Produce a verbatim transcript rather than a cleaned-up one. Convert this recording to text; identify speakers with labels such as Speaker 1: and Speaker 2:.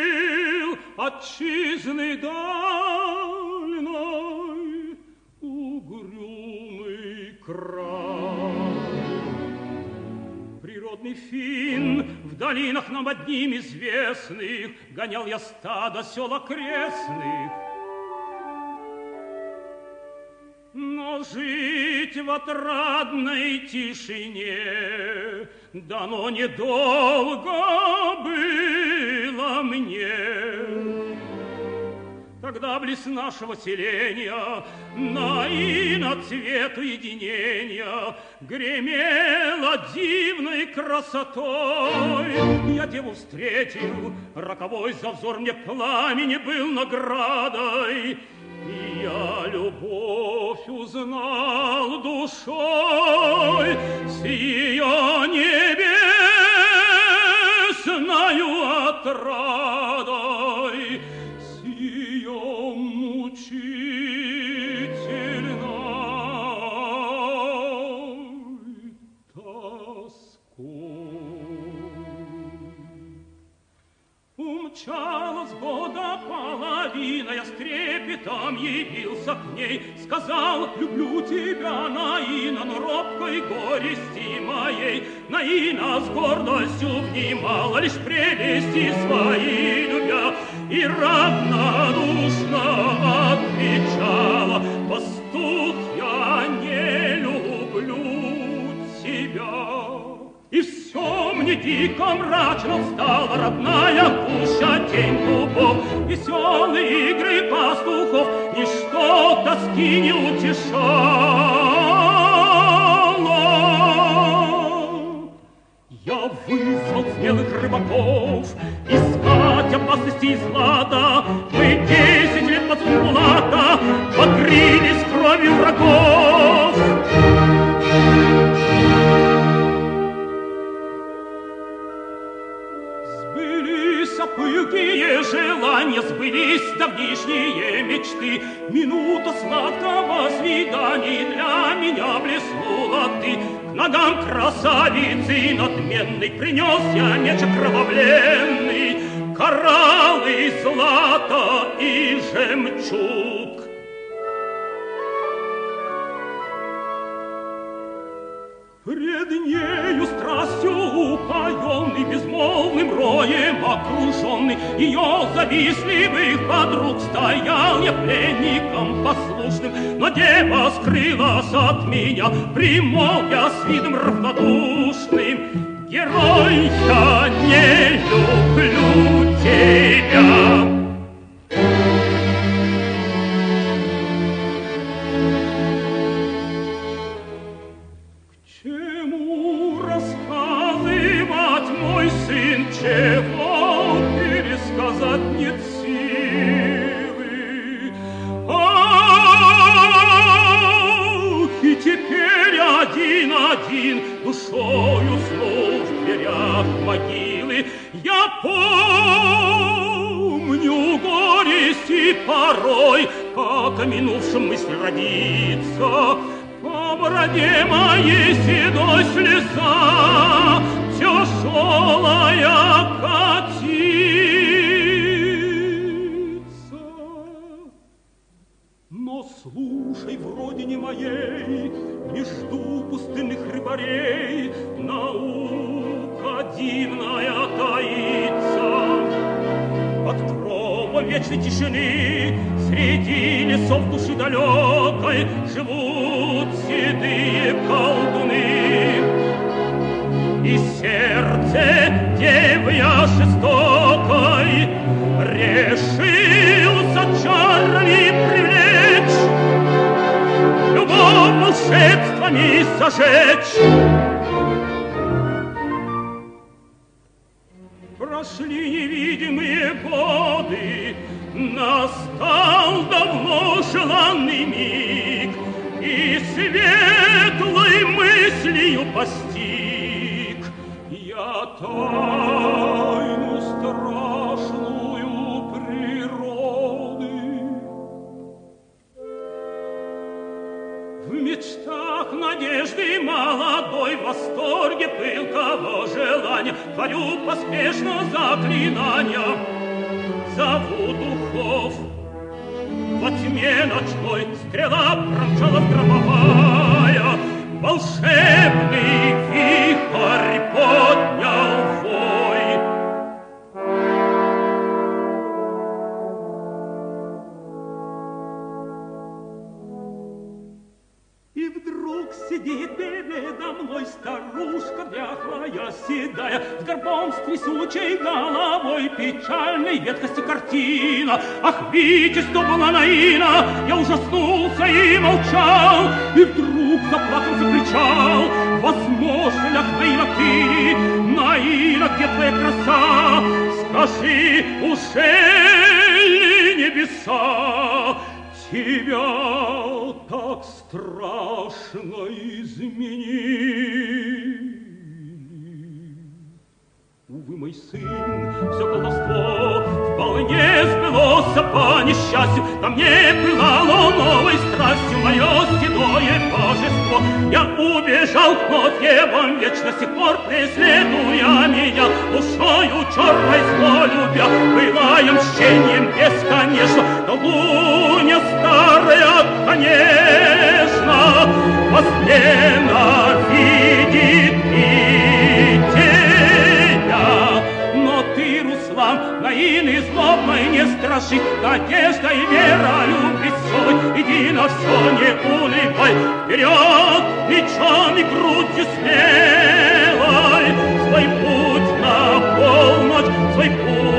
Speaker 1: жил отчизны дальной угрюмый край. Природный фин в долинах нам одним известных гонял я стадо сел окрестных. Но жить в отрадной тишине дано недолго было мне. Тогда близ нашего селения на иноцвету единения гремела дивной красотой. Я деву встретил, роковой за взор мне пламени был наградой. И я любовь узнал душой с ее небесною отрадой, с ее мучительной тоской. Умчалась года половина, я с трепетом явился к ней, сказал: люблю тебя, Наина, но робкой горести моей. Наина с гордостью внимала лишь прелести свои любя и равнодушно отвечала: пастух, я не люблю тебя. И все мне дико мрачно стало, родная пуща тень дубов, веселые игры пастухов, ничто тоски не утешало. Я вызвал смелых рыбаков искать опасности и злата. Мы десять лет под Сумбулата покрылись кровью врагов. Пылкие желания, сбылись давнишние мечты. Минута сладкого свидания для меня блеснула ты. К ногам красавицы надменной принес я меч окровавленный, кораллы, злато и жемчуг. Пред нею страстью упоенный, безмолвным роем окруженный, ее завистливых подруг стоял я пленником послушным. Но дева скрылась от меня, примолвя с видом равнодушным: герой, я не люблю тебя. Чего пересказать нет силы. Ах, и теперь один-один душою снова в дверях могилы. Я помню горести порой, как о минувшем мысль родится. По бороде моей седой слеза тяжелая катится. Но слушай, в родине моей не жду пустынных рыбарей, наука дивная таится. Под кровом вечной тишины среди лесов души далекой живут седые колдуны. И сердце девы я жестокой решился чарами привлечь, любовь волшебствами сожечь. Прошли невидимые годы, настал давно желанный миг, и светлой мыслью постиг я тайну страшную природы. В мечтах надежды молодой, в восторге пылкого желания творю поспешно заклинания. зову духов. Во тьме ночной стрела промчалась громовая, волшебный вихрь поднял вой. И вдруг сидит передо мной старушка дряхлая, седая, с горбом, с трясучей головой, печальной ветхости картина. Ах, видите, что была Наина! Я ужаснулся и молчал, и вдруг заплакал, закричал: возможно ли, ах, Наина, ты, Наина, где твоя краса? Скажи, ужели небеса тебя так страшно изменили? Увы, мой сын, все колдовство вполне сбылось по несчастью. Ко мне пылало новой страстью мое седое божество. Я убежал, но демон вечно с тех пор преследуя меня, душою черной зло любя, пылая мщением бесконечно. Колдунья старая, конечно, вас ненавидит и тебя. Но ты, Руслан, Наины злобной не страши, надежда и вера любви свой, иди на все, не унывай, вперед, мечом и грудью смелой, свой путь на полночь, свой путь